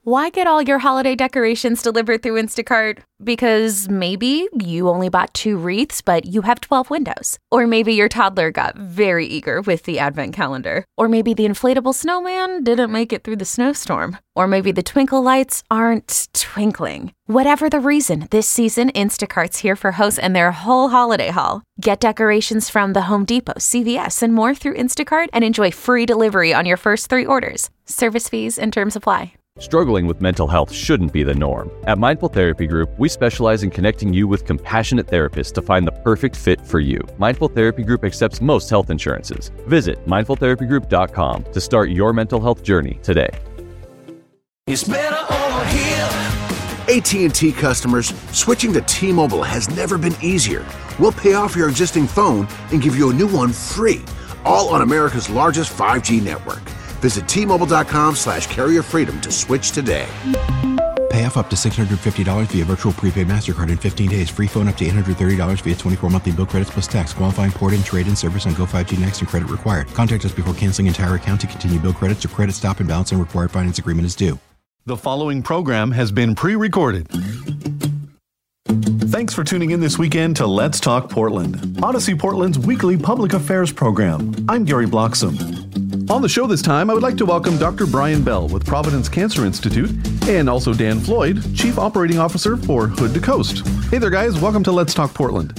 Why get all your holiday decorations delivered through Instacart? Because maybe you only bought 2 wreaths, but you have 12 windows. Or maybe your toddler got very eager with the advent calendar. Or maybe the inflatable snowman didn't make it through the snowstorm. Or maybe the twinkle lights aren't twinkling. Whatever the reason, this season, Instacart's here for hosts and their whole holiday haul. Get decorations from the Home Depot, CVS, and more through Instacart and enjoy free delivery on your first 3 orders. Service fees and terms apply. Struggling with mental health shouldn't be the norm. At Mindful Therapy Group, we specialize in connecting you with compassionate therapists to find the perfect fit for you. Mindful Therapy Group accepts most health insurances. Visit mindfultherapygroup.com to start your mental health journey today. It's better over here. AT&T customers, switching to T-Mobile has never been easier. We'll pay off your existing phone and give you a new one free, all on America's largest 5G network. Visit T-Mobile.com/carrier freedom to switch today. Pay off up to $650 via virtual prepaid MasterCard in 15 days. Free phone up to $830 via 24 monthly bill credits plus tax. Qualifying port-in, trade-in service on Go5G Next and credit required. Contact us before canceling entire account to continue bill credits or credit stop and balance on required finance agreement is due. The following program has been pre-recorded. Thanks for tuning in this weekend to Let's Talk Portland, Odyssey Portland's weekly public affairs program. I'm Gary Bloxam. On the show this time, I would like to welcome Dr. Brian Bell with Providence Cancer Institute and also Dan Floyd, Chief Operating Officer for Hood to Coast. Hey there, guys. Welcome to Let's Talk Portland.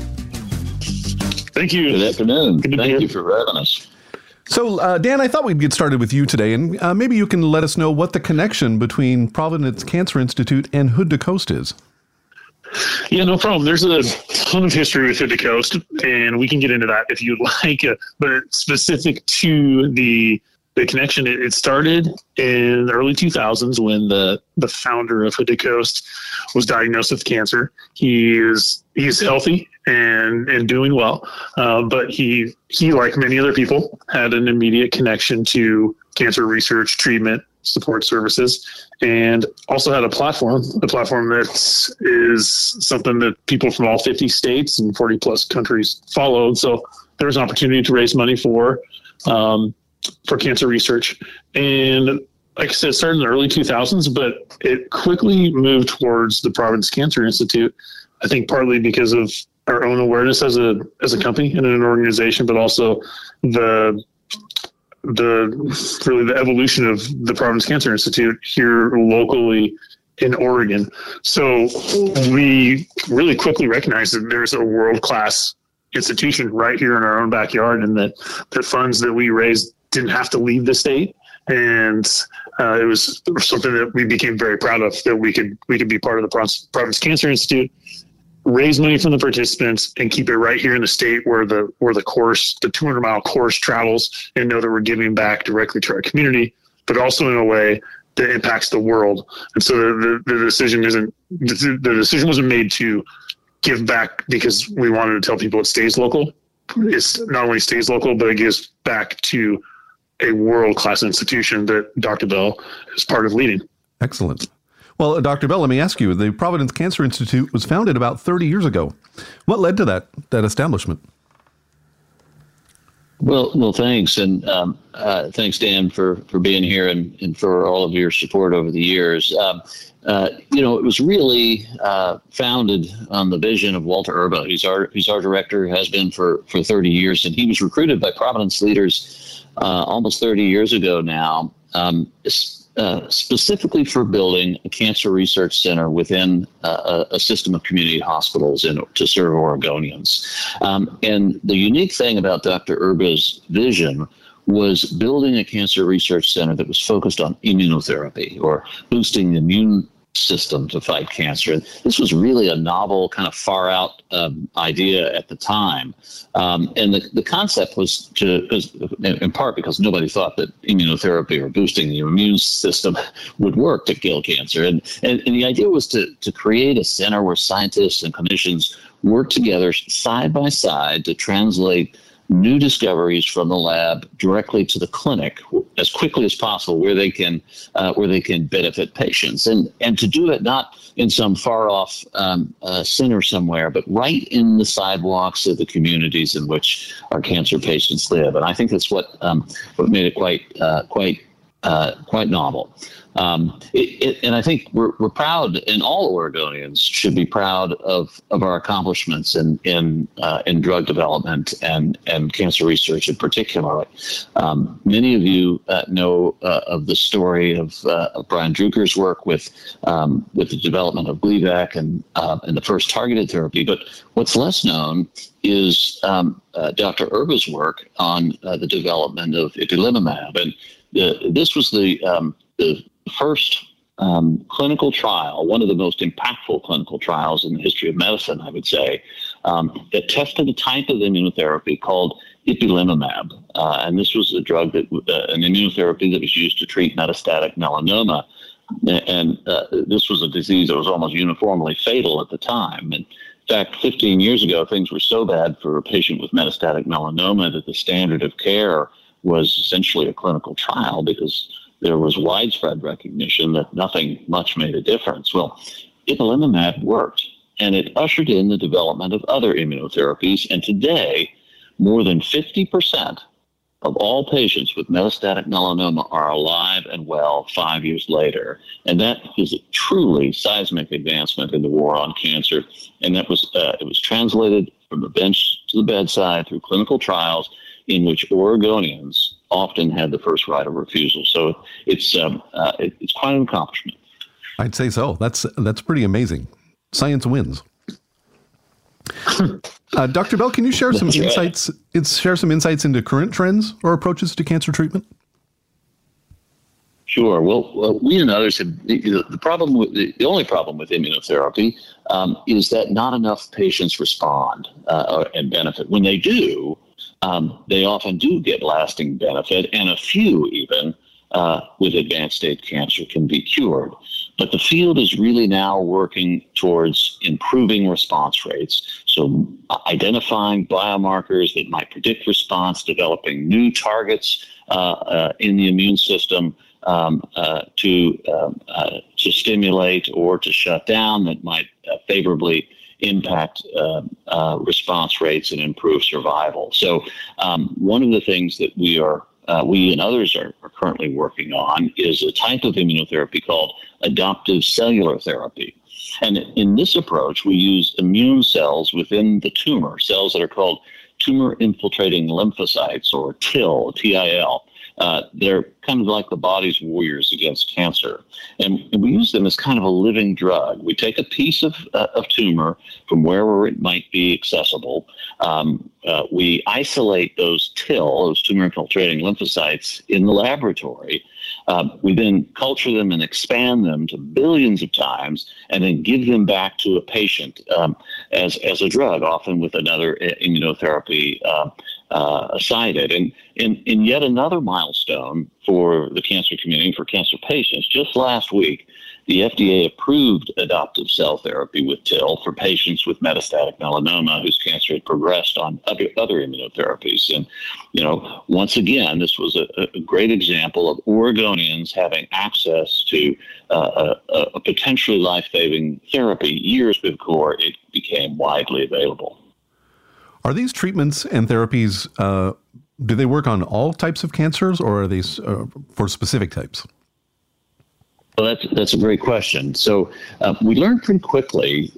Thank you. Good afternoon. Thank you for having us. So, Dan, I thought we'd get started with you today, and maybe you can let us know what the connection between Providence Cancer Institute and Hood to Coast is. Yeah, no problem. There's a ton of history with Hood to Coast, and we can get into that if you'd like. But specific to the connection, it started in the early 2000s when the founder of Hood to Coast was diagnosed with cancer. He's healthy and doing well, but he, like many other people, had an immediate connection to cancer research, treatment, support services, and also had a platform that is something that people from all 50 states and 40 plus countries followed. So there was an opportunity to raise money for cancer research. And like I said, it started in the early 2000s, but it quickly moved towards the Providence Cancer Institute. I think partly because of our own awareness as a company and an organization, but also the evolution of the Providence Cancer Institute here locally in Oregon. So we really quickly recognized that there's a world-class institution right here in our own backyard, and that the funds that we raised didn't have to leave the state. And it was something that we became very proud of, that we could be part of the Providence Cancer Institute, raise money from the participants, and keep it right here in the state where the 200-mile course travels, and know that we're giving back directly to our community, but also in a way that impacts the world. And so the decision wasn't made to give back because we wanted to tell people it stays local. It's not only stays local, but it gives back to a world-class institution that Dr. Bell is part of leading. Excellent. Well, Dr. Bell, let me ask you, the Providence Cancer Institute was founded about 30 years ago. What led to that establishment? Well, thanks. And thanks, Dan, for being here and for all of your support over the years. It was really founded on the vision of Walter Erba. He's our director, has been for 30 years, and he was recruited by Providence leaders almost 30 years ago now, specifically for building a cancer research center within a system of community hospitals to serve Oregonians. And the unique thing about Dr. Erba's vision was building a cancer research center that was focused on immunotherapy, or boosting the immune system to fight cancer. This was really a novel, kind of far out idea at the time. And the concept was in part because nobody thought that immunotherapy or boosting the immune system would work to kill cancer. And the idea was to create a center where scientists and clinicians work together side by side to translate new discoveries from the lab directly to the clinic as quickly as possible, where they can benefit patients, and to do it not in some far off center somewhere, but right in the sidewalks of the communities in which our cancer patients live. And I think that's what made it quite quite novel. And I think we're proud, and all Oregonians should be proud of our accomplishments in drug development and cancer research in particular. Many of you know of the story of Brian Druker's work with the development of Gleevec and the first targeted therapy. But what's less known is Dr. Erba's work on the development of ipilimumab, and this was the first clinical trial, one of the most impactful clinical trials in the history of medicine, I would say, that tested a type of immunotherapy called ipilimumab. And this was a drug an immunotherapy that was used to treat metastatic melanoma. And this was a disease that was almost uniformly fatal at the time. And in fact, 15 years ago, things were so bad for a patient with metastatic melanoma that the standard of care was essentially a clinical trial because there was widespread recognition that nothing much made a difference. Well, ipilimumab worked, and it ushered in the development of other immunotherapies. And today, more than 50% of all patients with metastatic melanoma are alive and well 5 years later. And that is a truly seismic advancement in the war on cancer. And that was it was translated from the bench to the bedside through clinical trials in which Oregonians often had the first right of refusal. So it's quite an accomplishment. I'd say so. That's pretty amazing. Science wins. Dr. Bell, can you share some insights? Share some insights into current trends or approaches to cancer treatment? Sure. Well, we and others have the only problem with immunotherapy is that not enough patients respond and benefit. When they do, they often do get lasting benefit, and a few even with advanced stage cancer can be cured. But the field is really now working towards improving response rates. So identifying biomarkers that might predict response, developing new targets in the immune system to stimulate or to shut down that might favorably impact response rates and improve survival. So one of the things that we and others are currently working on is a type of immunotherapy called adoptive cellular therapy. And in this approach, we use immune cells within the tumor, cells that are called tumor-infiltrating lymphocytes, or TIL, T-I-L. They're kind of like the body's warriors against cancer. And we use them as kind of a living drug. We take a piece of tumor from wherever it might be accessible. We isolate those TIL, those tumor-infiltrating lymphocytes, in the laboratory. We then culture them and expand them to billions of times and then give them back to a patient as a drug, often with another immunotherapy cited. And in yet another milestone for the cancer community, for cancer patients, just last week, the FDA approved adoptive cell therapy with TIL for patients with metastatic melanoma whose cancer had progressed on other immunotherapies. And, once again, this was a great example of Oregonians having access to a potentially life-saving therapy years before it became widely available. Are these treatments and therapies, do they work on all types of cancers, or are these for specific types? Well, that's a great question. So we learned pretty quickly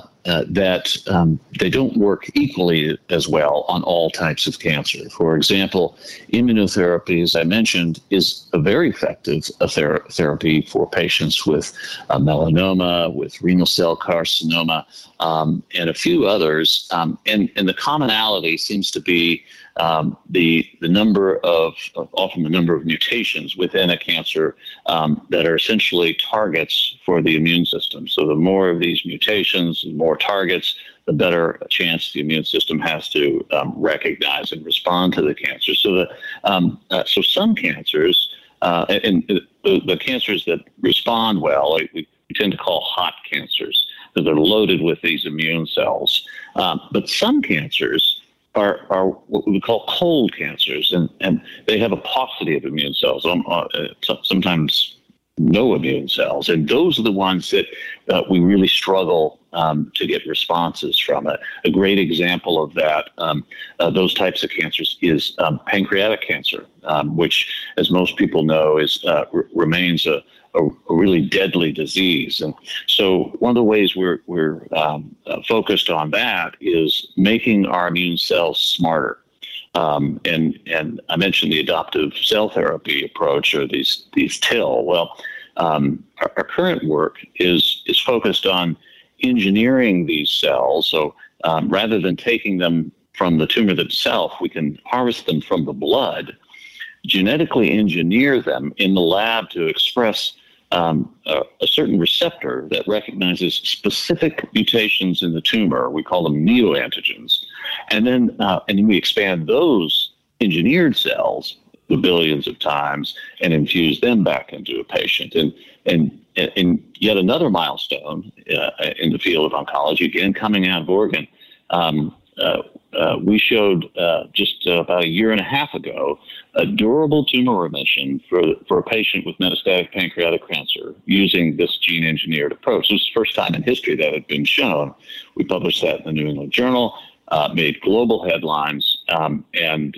that they don't work equally as well on all types of cancer. For example, immunotherapy, as I mentioned, is a very effective therapy for patients with melanoma, with renal cell carcinoma, and a few others. And the commonality seems to be the number of mutations within a cancer that are essentially targets for the immune system. So the more of these mutations, the more targets, the better a chance the immune system has to recognize and respond to the cancer. So so some cancers, and the cancers that respond well, we tend to call hot cancers, because they're loaded with these immune cells. But some cancers are what we call cold cancers, and they have a paucity of immune cells. Sometimes no immune cells. And those are the ones that we really struggle to get responses from. A great example of that, those types of cancers, is pancreatic cancer, which, as most people know, remains a really deadly disease. And so one of the ways we're focused on that is making our immune cells smarter. And I mentioned the adoptive cell therapy approach, or these TIL. Well, our current work is focused on engineering these cells. So rather than taking them from the tumor itself, we can harvest them from the blood, genetically engineer them in the lab to express a certain receptor that recognizes specific mutations in the tumor. We call them neoantigens. And then we expand those engineered cells the billions of times and infuse them back into a patient. And yet another milestone in the field of oncology, again coming out of Oregon, we showed just about a year and a half ago a durable tumor remission for a patient with metastatic pancreatic cancer using this gene-engineered approach. This is the first time in history that had been shown. We published that in the New England Journal, made global headlines, and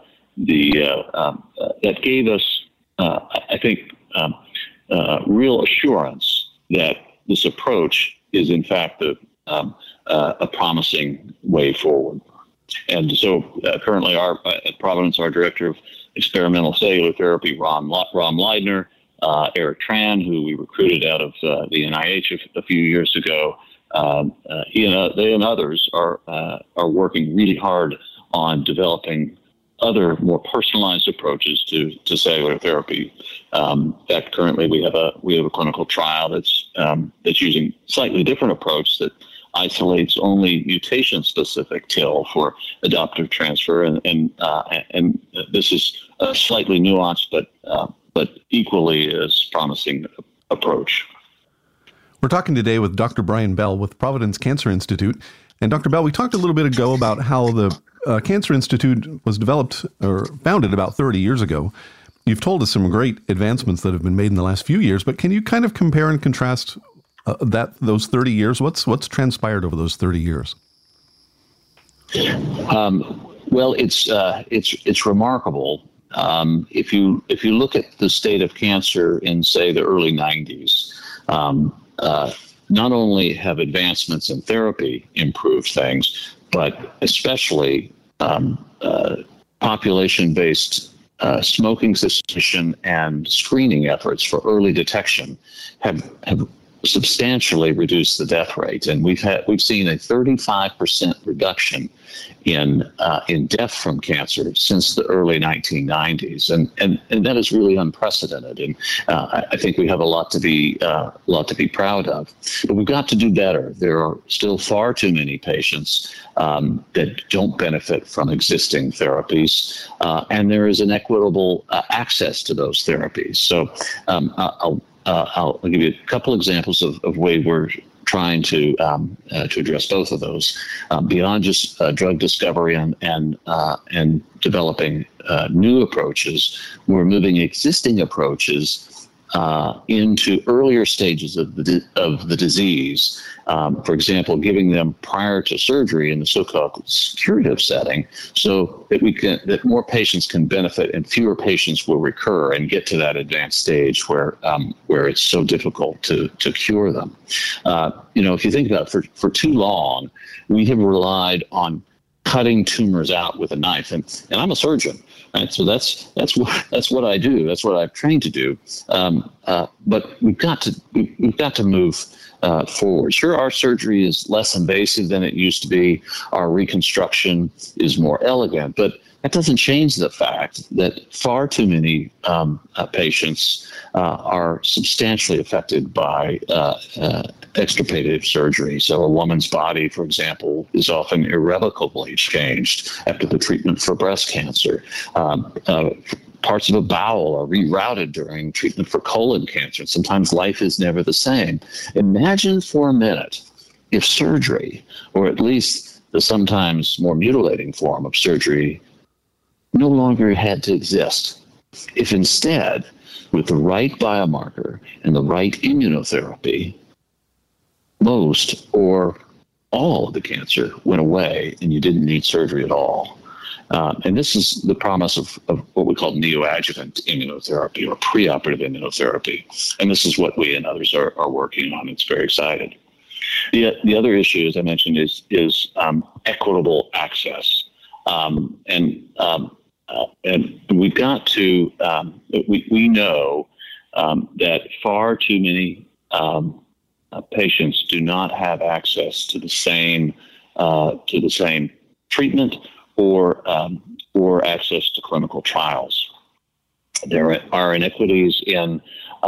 that gave us, I think, real assurance that this approach is, in fact, a promising way forward. And so currently at Providence, our director of experimental cellular therapy, Ron Leidner, Eric Tran, who we recruited out of the NIH a few years ago, they and others are working really hard on developing other more personalized approaches to cellular therapy. That currently we have a clinical trial that's using slightly different approach that isolates only mutation-specific TIL for adoptive transfer, and this is a slightly nuanced but equally as promising approach. We're talking today with Dr. Brian Bell with Providence Cancer Institute. And Dr. Bell, we talked a little bit ago about how the Cancer Institute was developed or founded about 30 years ago. You've told us some great advancements that have been made in the last few years, but can you kind of compare and contrast those 30 years? What's transpired over those 30 years? Well, it's remarkable. If you look at the state of cancer in, say, the early 90s, not only have advancements in therapy improved things, but especially population-based smoking cessation and screening efforts for early detection have substantially reduced the death rate, and we've seen a 35% reduction in death from cancer since the early 1990s, and that is really unprecedented. And I think we have a lot to be proud of, but we've got to do better. There are still far too many patients that don't benefit from existing therapies, and there is inequitable access to those therapies. So I'll give you a couple examples of ways we're trying to address both of those. Beyond just drug discovery and developing new approaches, we're moving existing approaches into earlier stages of the disease. For example, giving them prior to surgery in the so-called curative setting, so that more patients can benefit and fewer patients will recur and get to that advanced stage where it's so difficult to cure them. If you think about it, for too long, we have relied on cutting tumors out with a knife, and I'm a surgeon, right? So that's what I do. That's what I've trained to do. But we've got to move forward. Sure, our surgery is less invasive than it used to be. Our reconstruction is more elegant, but that doesn't change the fact that far too many patients are substantially affected by extirpative surgery. So a woman's body, for example, is often irrevocably changed after the treatment for breast cancer. Parts of a bowel are rerouted during treatment for colon cancer. Sometimes life is never the same. Imagine for a minute if surgery, or at least the sometimes more mutilating form of surgery, no longer had to exist. If instead with the right biomarker and the right immunotherapy, most or all of the cancer went away and you didn't need surgery at all. And this is the promise of what we call neoadjuvant immunotherapy or preoperative immunotherapy. And this is what we and others are working on. It's very exciting. The other issue, as I mentioned, is equitable access. And we've got to, we know that far too many patients do not have access to the same treatment or access to clinical trials. There are inequities in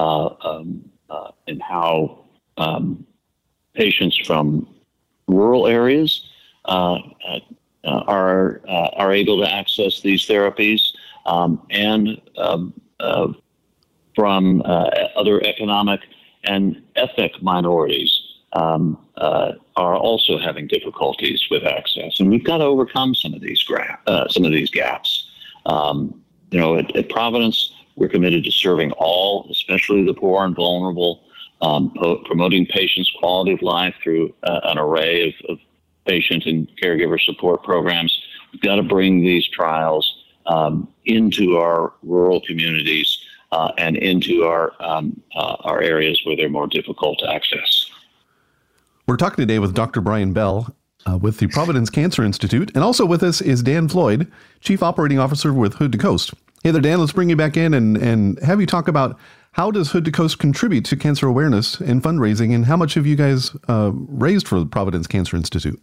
how patients from rural areas are able to access these therapies, and from other economic and ethnic minorities are also having difficulties with access, and we've got to overcome some of these gaps. At Providence, we're committed to serving all, especially the poor and vulnerable, promoting patients' quality of life through an array of patient and caregiver support programs. We've got to bring these trials into our rural communities and into our areas where they're more difficult to access. We're talking today with Dr. Brian Bell with the Providence Cancer Institute, and also with us is Dan Floyd, Chief Operating Officer with Hood to Coast. Hey there, Dan, let's bring you back in and have you talk about how does Hood to Coast contribute to cancer awareness and fundraising, and how much have you guys raised for the Providence Cancer Institute?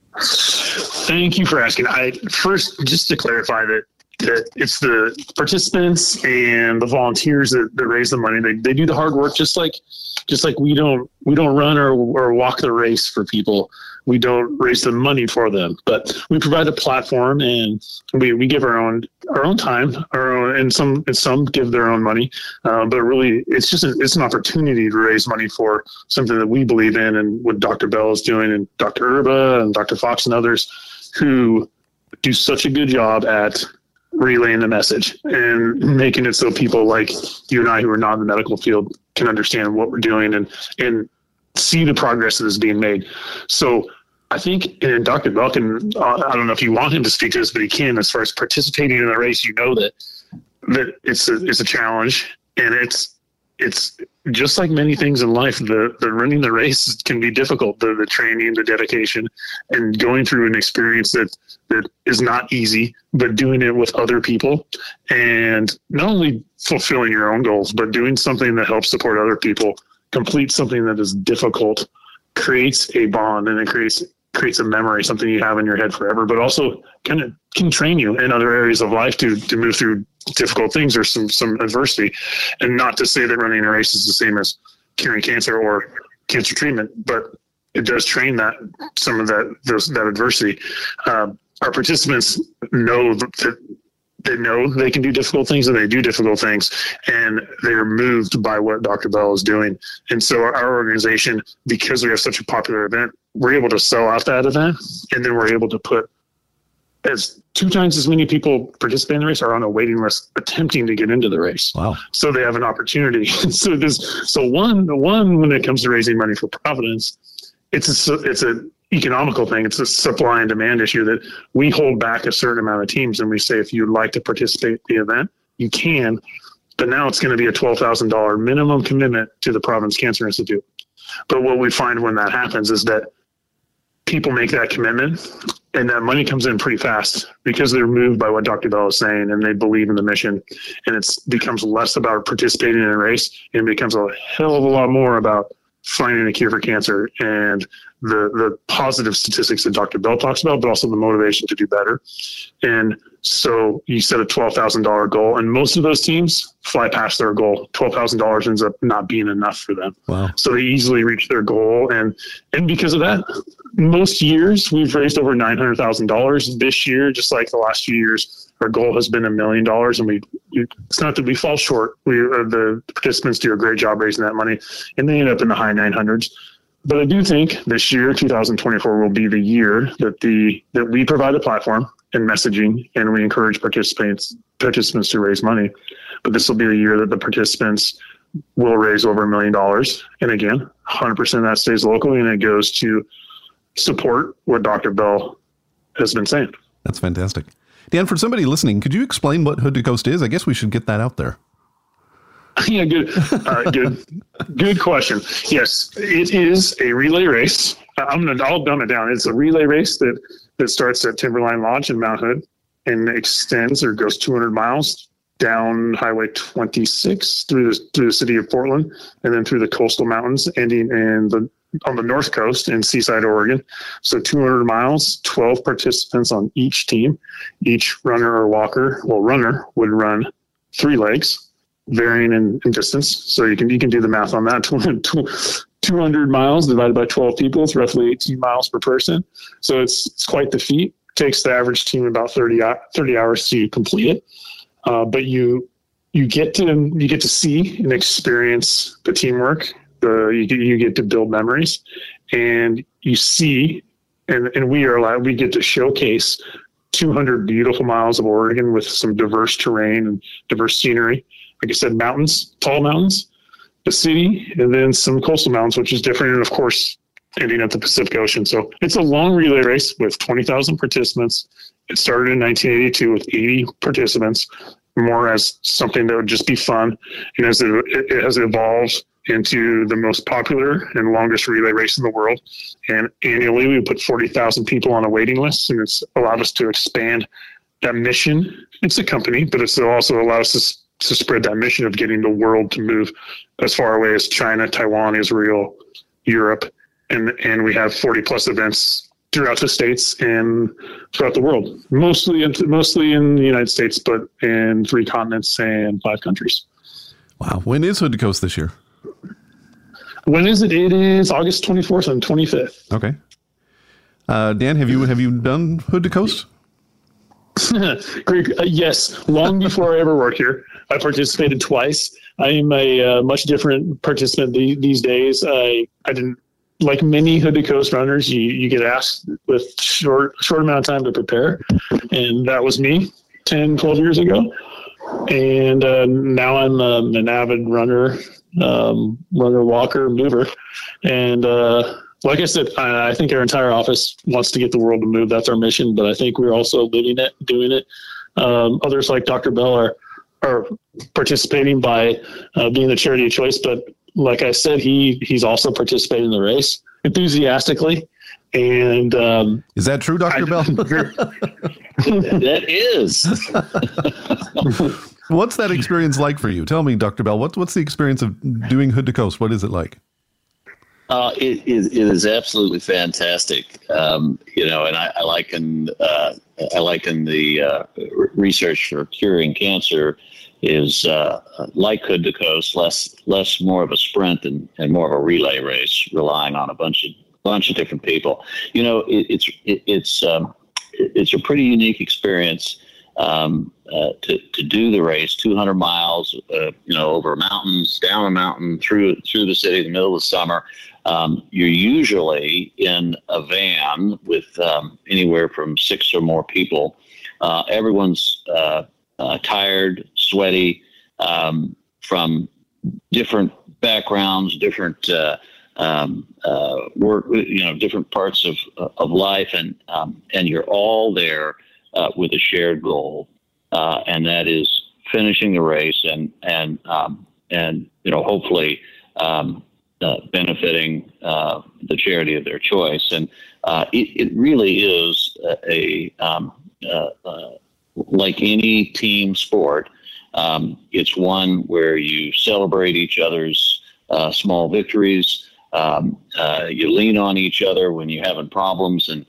Thank you for asking. First, just to clarify that it's the participants and the volunteers that raise the money. They do the hard work, just like we don't run or walk the race for people. We don't raise the money for them, but we provide a platform, and we give our own time, and some give their own money. But really, it's an opportunity to raise money for something that we believe in, and what Dr. Bell is doing, and Dr. Erba and Dr. Fox and others who do such a good job at relaying the message and making it so people like you and I who are not in the medical field can understand what we're doing and see the progress that is being made. So I think, and Dr. Bell can, I don't know if you want him to speak to this, but he can, as far as participating in the race. That it's a challenge, and it's just like many things in life. The running the race can be difficult. The training, the dedication, and going through an experience that is not easy, but doing it with other people, and not only fulfilling your own goals, but doing something that helps support other people, complete something that is difficult, creates a bond, and it creates a memory, something you have in your head forever, but also can train you in other areas of life to move through difficult things or some adversity. And not to say that running a race is the same as curing cancer or cancer treatment, but it does train some of that adversity. Our participants know that they know they can do difficult things, and they do difficult things, and they're moved by what Dr. Bell is doing. And so our organization, because we have such a popular event, we're able to sell out that event, and then we're able to put as 2 times as many people participating in the race are on a waiting list attempting to get into the race. Wow. So they have an opportunity. So one, when it comes to raising money for Providence, it's a economical thing. It's a supply and demand issue that we hold back a certain amount of teams, and we say, if you'd like to participate in the event, you can, but now it's going to be a $12,000 minimum commitment to the Providence Cancer Institute. But what we find when that happens is that people make that commitment, and that money comes in pretty fast because they're moved by what Dr. Bell is saying, and they believe in the mission, and it becomes less about participating in a race, and it becomes a hell of a lot more about finding a cure for cancer and the positive statistics that Dr. Bell talks about, but also the motivation to do better. And so you set a $12,000 goal, and most of those teams fly past their goal. $12,000 ends up not being enough for them. Wow. So they easily reach their goal. And because of that, most years we've raised over $900,000. This year, just like the last few years, our goal has been $1 million. And it's not that we fall short. The participants do a great job raising that money, and they end up in the high 900s. But I do think this year, 2024, will be the year that we provide a platform and messaging, and we encourage participants to raise money. But this will be the year that the participants will raise over $1 million. And again, 100% of that stays locally, and it goes to support what Dr. Bell has been saying. That's fantastic. Dan, for somebody listening, could you explain what Hood to Coast is? I guess we should get that out there. Yeah, good question. Yes, it is a relay race. I'll dumb it down. It's a relay race that starts at Timberline Lodge in Mount Hood and extends or goes 200 miles down Highway 26 through the city of Portland, and then through the coastal mountains, ending on the north coast in Seaside, Oregon. So 200 miles, 12 participants on each team. Each runner or walker, runner would run 3 legs, varying in distance. So you can do the math on that. 200 miles divided by 12 people, it's roughly 18 miles per person. So it's quite the feat. It takes the average team about 30 hours to complete it. But you get to see and experience the teamwork. You get to build memories, and you see, and we get to showcase 200 beautiful miles of Oregon with some diverse terrain and diverse scenery. Like I said, mountains, tall mountains, the city, and then some coastal mountains, which is different. And of course, ending at the Pacific Ocean. So it's a long relay race with 20,000 participants. It started in 1982 with 80 participants, more as something that would just be fun. And as it has evolved into the most popular and longest relay race in the world. And annually we put 40,000 people on a waiting list, and it's allowed us to expand that mission. It's a company, but it's also allows us to spread that mission of getting the world to move as far away as China, Taiwan, Israel, Europe. And we have 40 plus events throughout the states and throughout the world, mostly in the United States, but in 3 continents and 5 countries. Wow. When is Hood to Coast this year? When is it? It is August 24th and 25th. Okay. Dan, have you done Hood to Coast? Greg, yes. Long before I ever worked here, I participated twice. I am a much different participant these days. I didn't, like many Hood to Coast runners, you get asked with short amount of time to prepare. And that was me 10, 12 years ago. And now I'm an avid runner, walker, mover. And like I said, I think our entire office wants to get the world to move. That's our mission. But I think we're also living it, doing it. Others like Dr. Bell are participating by being the charity of choice. But like I said, he's also participating in the race enthusiastically. And is that true, Dr. Bell? That is. What's that experience like for you? Tell me, Dr. Bell, what's the experience of doing Hood to Coast? What is it like? It is absolutely fantastic. And I liken the research for curing cancer is like Hood to Coast, less more of a sprint and more of a relay race, relying on a bunch of different people. It's a pretty unique experience to do the race, 200 miles, over mountains, down a mountain, through the city in the middle of the summer. You're usually in a van with anywhere from 6 or more people. Everyone's tired, sweaty, from different backgrounds, different work, different parts of life, and you're all there with a shared goal, and that is finishing the race and hopefully benefiting the charity of their choice. And it really is like any team sport. It's one where you celebrate each other's small victories. You lean on each other when you're having problems, and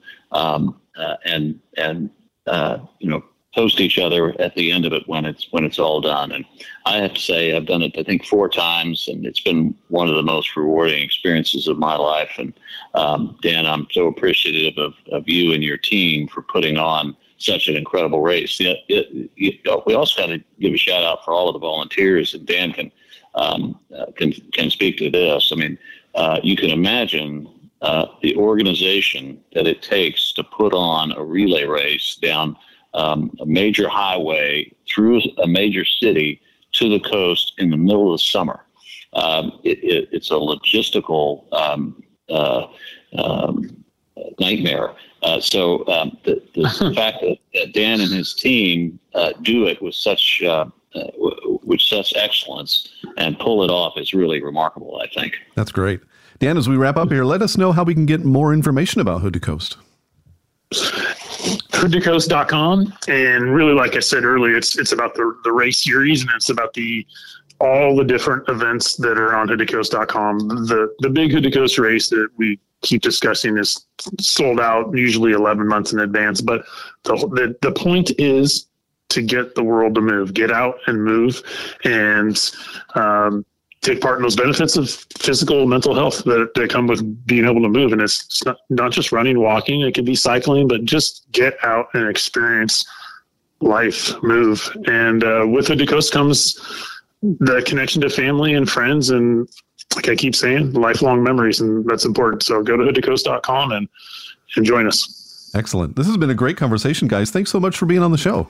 post each other at the end of it when it's all done. And I have to say, I've done it, I think, 4 times, and it's been one of the most rewarding experiences of my life. And Dan, I'm so appreciative of you and your team for putting on such an incredible race. We also got to give a shout out for all of the volunteers, and Dan can speak to this. I mean, you can imagine the organization that it takes to put on a relay race down a major highway through a major city to the coast in the middle of the summer. It's a logistical nightmare. So the fact that Dan and his team do it with such excellence and pull it off is really remarkable, I think. That's great. Dan, as we wrap up here, let us know how we can get more information about Hood to Coast. HoodToCoast.com, and really, like I said earlier, it's about the race series, and it's about all the different events that are on HoodToCoast.com. The big Hood to Coast race that we keep discussing is sold out usually 11 months in advance, but the point is to get the world to move, get out and move, and take part in those benefits of physical and mental health that come with being able to move. And it's not just running, walking, it could be cycling, but just get out and experience life, move. And with Hood to Coast comes the connection to family and friends, and like I keep saying, lifelong memories, and that's important. So go to HoodToCoast.com and join us. Excellent. This has been a great conversation, guys. Thanks so much for being on the show.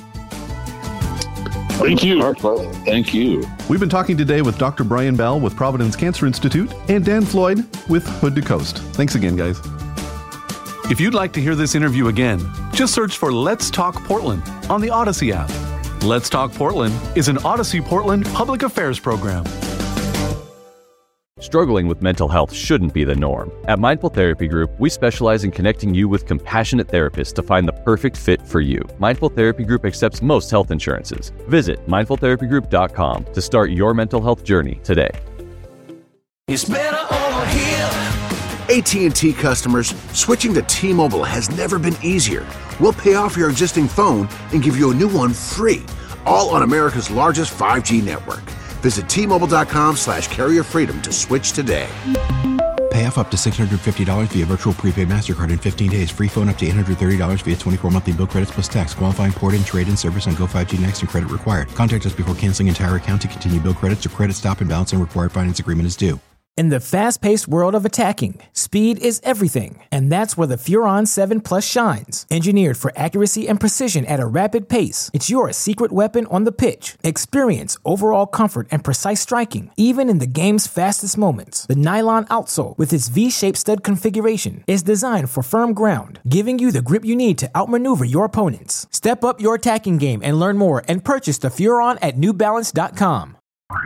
Thank you. Our pleasure. Thank you. We've been talking today with Dr. Brian Bell with Providence Cancer Institute and Dan Floyd with Hood to Coast. Thanks again, guys. If you'd like to hear this interview again, just search for Let's Talk Portland on the Odyssey app. Let's Talk Portland is an Odyssey Portland public affairs program. Struggling with mental health shouldn't be the norm. At Mindful Therapy Group, we specialize in connecting you with compassionate therapists to find the perfect fit for you. Mindful Therapy Group accepts most health insurances. Visit mindfultherapygroup.com to start your mental health journey today. It's better over here. AT&T customers, switching to T-Mobile has never been easier. We'll pay off your existing phone and give you a new one free, all on America's largest 5G network. Visit T-Mobile.com/carrier freedom to switch today. Pay off up to $650 via virtual prepaid MasterCard in 15 days. Free phone up to $830 via 24 monthly bill credits plus tax. Qualifying port-in, trade-in service on Go 5G Next and credit required. Contact us before canceling entire account to continue bill credits or credit stop and balance and required finance agreement is due. In the fast-paced world of attacking, speed is everything, and that's where the Furon 7 Plus shines. Engineered for accuracy and precision at a rapid pace, it's your secret weapon on the pitch. Experience overall comfort and precise striking, even in the game's fastest moments. The nylon outsole, with its V-shaped stud configuration, is designed for firm ground, giving you the grip you need to outmaneuver your opponents. Step up your attacking game and learn more and purchase the Furon at NewBalance.com.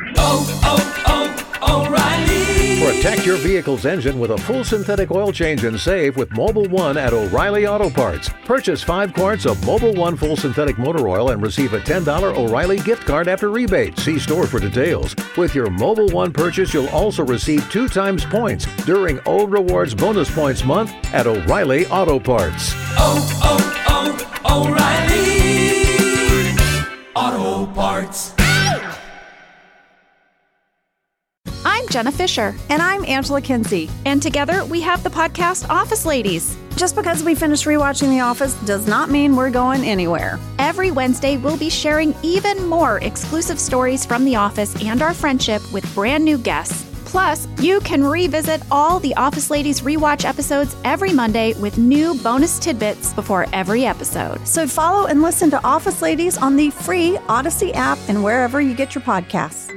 O'Reilly. Protect your vehicle's engine with a full synthetic oil change and save with Mobil 1 at O'Reilly Auto Parts. Purchase 5 quarts of Mobil 1 full synthetic motor oil and receive a $10 O'Reilly gift card after rebate. See store for details. With your Mobil 1 purchase, you'll also receive 2 times points during O Rewards Bonus Points Month at O'Reilly Auto Parts. O'Reilly Auto Parts. I'm Jenna Fisher. And I'm Angela Kinsey. And together we have the podcast Office Ladies. Just because we finished rewatching The Office does not mean we're going anywhere. Every Wednesday, we'll be sharing even more exclusive stories from The Office and our friendship with brand new guests. Plus, you can revisit all the Office Ladies rewatch episodes every Monday with new bonus tidbits before every episode. So follow and listen to Office Ladies on the free Odyssey app and wherever you get your podcasts.